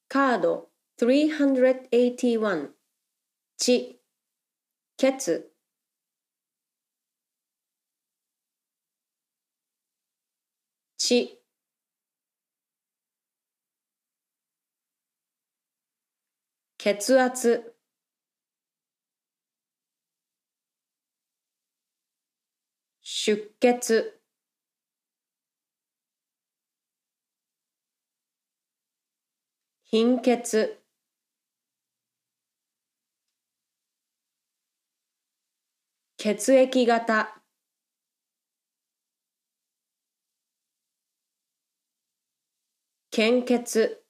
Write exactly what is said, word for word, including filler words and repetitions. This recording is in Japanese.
カードさんびゃくはちじゅういち、血、血、血、血圧、出血、貧血、血液型、献血、